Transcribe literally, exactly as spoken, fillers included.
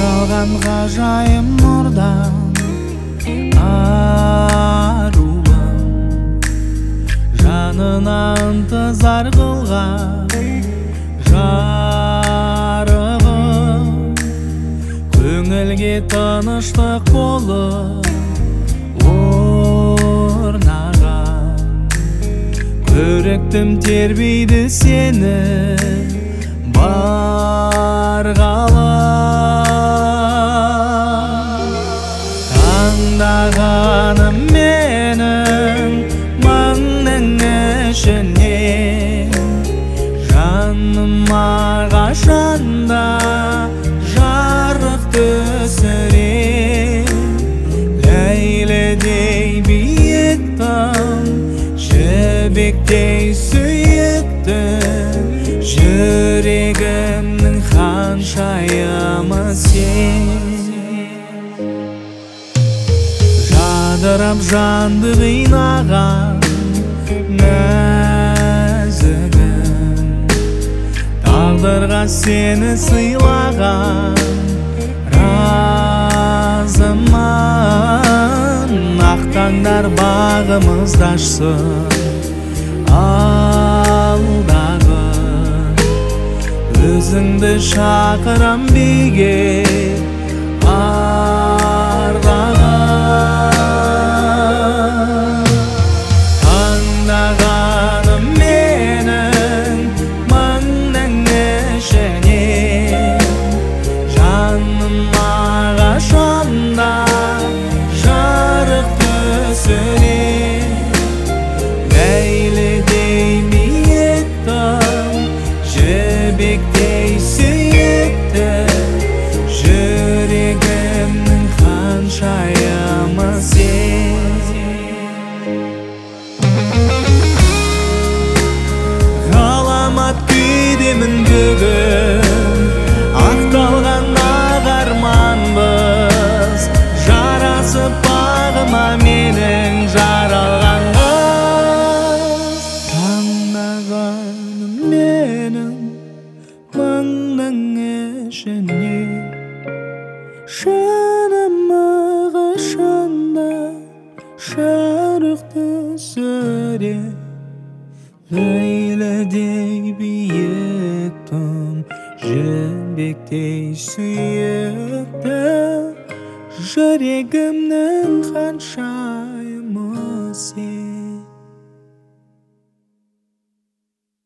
жаралған ғажайым нұрдан аруым, жанына ынтызар қылған жарығым, көңілге тыныштық болып орнаған. Көріктім тербейді сені барғалы, таңдағаным менің маңның ішінен, жаныма қашанда жарық түсірем. Ләйлідей биіктім, жібектей сүйіктім, жүрегімнің ханшайымы сен. Жадырап жанды қинаған нәзігім, тағдырға сені сыйлаған разымын. Ақ таңдар бағымызды ашсын алдағы, өзіңді шақырам биге ардаға. Таңдағаным менің маңның ішінен, жаныма қашанда жарық түсірем. Ләйлідей биіктім, жібектей сүйіктім, жүрегімнің ханшайымы сен. Ғаламат күйдемін бүгін, ақталған ақ арманбыз, жарасып бағыма менің жаралған қыз. Таңдағаным менің маңның ішінен, жаныма қашанда жарық түсірем. Ләйлідей биіктім, жібектей сүйіктім, жүрегімнің ханшайымы сен.